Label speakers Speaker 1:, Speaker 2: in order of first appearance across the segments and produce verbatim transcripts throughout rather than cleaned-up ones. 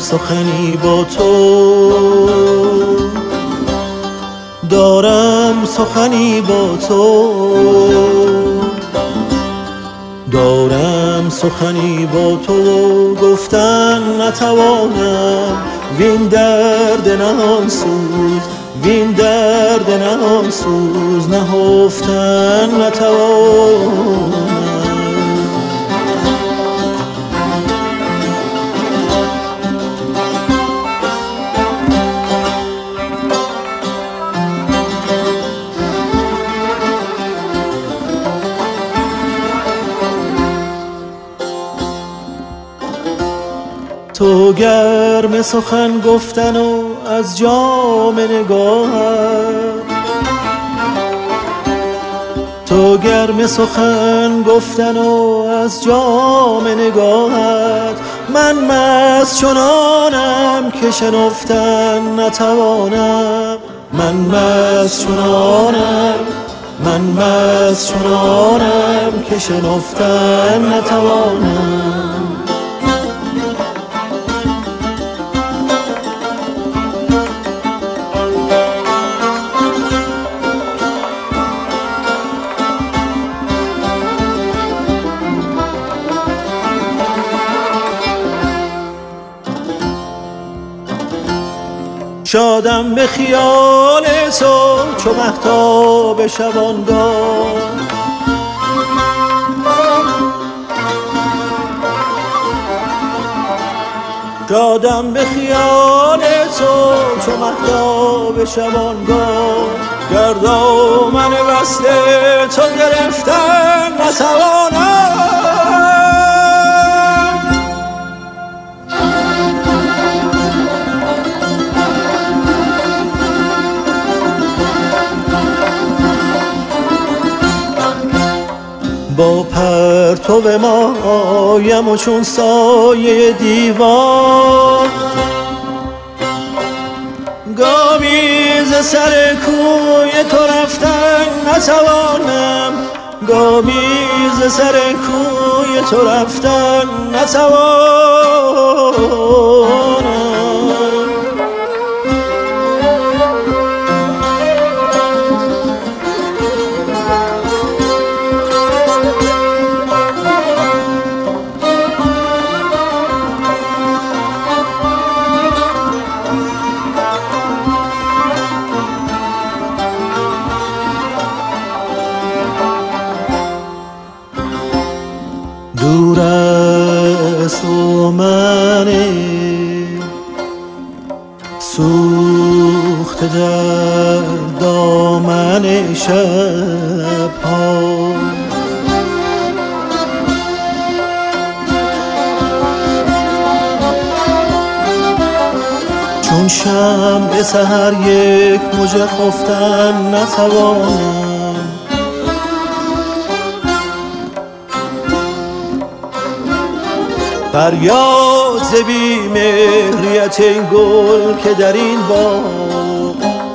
Speaker 1: سخنی با تو، دارم سخنی با تو، دارم سخنی با تو. گفتن نتوانم وین درد نهان سوز، وین درد نهان سوز نهفتن نتوانم. تو گرم سخن گفتن و از جام نگاهت، تو گرم سخن گفتن و از جام نگاهت. من مست چنانم که شنفتن نتوانم، من مست چنانم، من مست چنانم که شنفتن نتوانم. شادم به خیال تو چو مهتاب شبانگاه، شادم به خیال تو چو مهتاب شبانگاه. گر دامن وصل تو گرفتن نتوانم، با پرتو مایم و چون سایه دیوار. گامی ز سر کوی تو رفتن نتوانم، گامی ز سر کوی تو رفتن نتوانم. دور است و من سوخته در دامن شب‌ها، چون شمع سحر یک مژه خفتن نتوانم. فریاد ز بی‌مهریت این گل که در این باغ،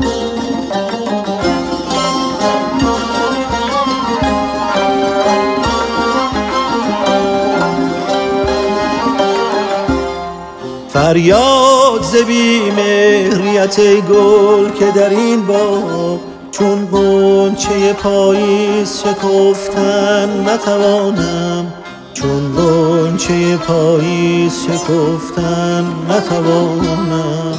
Speaker 1: فریاد ز بی‌مهریت ای گل که در این باغ. چون غنچه پاییز شکفتن نتوانم، چون غنچه پاییز شکفتن نتوانم.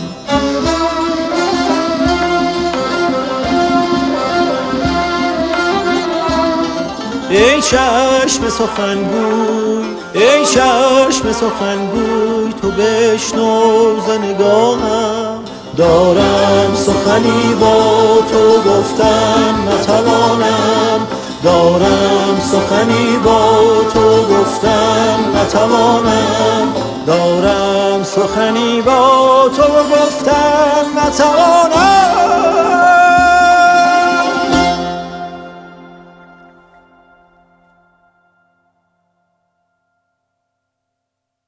Speaker 1: ای چشم سخنگوی، ای چشم سخنگوی، تو بشنو ز نگاهم. دارم سخنی با تو گفتن نتوانم، دارم سخنی با تو گفتن نتوانم، دارم سخنی با تو گفتن نتوانم.